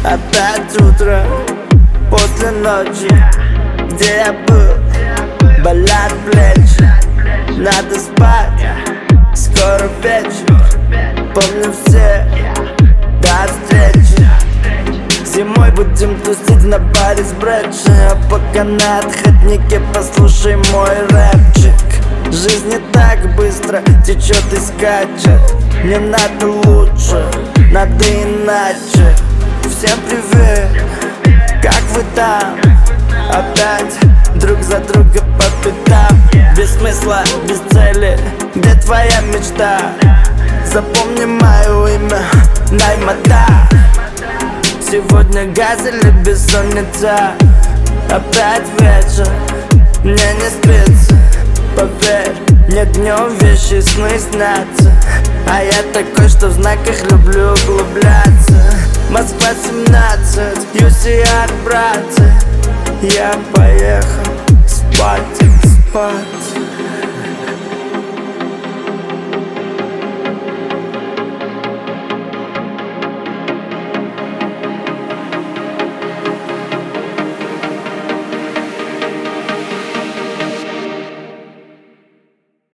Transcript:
Опять утро после ночи, где я был, болят плечи. Надо спать, скоро вечер. Помню все, до встречи. Зимой будем тусить на баре с Брэдши, а пока на отходнике послушай мой рэпчик. Жизнь не так быстро течет и скачет. Не надо лучше, надо иначе. Всем привет, как вы там? Опять друг за друга по пятам. Без смысла, без цели, где твоя мечта? Запомни мое имя, Наймата. Сегодня газель и бессонница. Опять вечер, мне не спится. Поверь, мне днем вещи сны снятся. А я такой, что в знаках люблю углубляться. Москва 17, UCR, братцы. Я поехал спать, спать.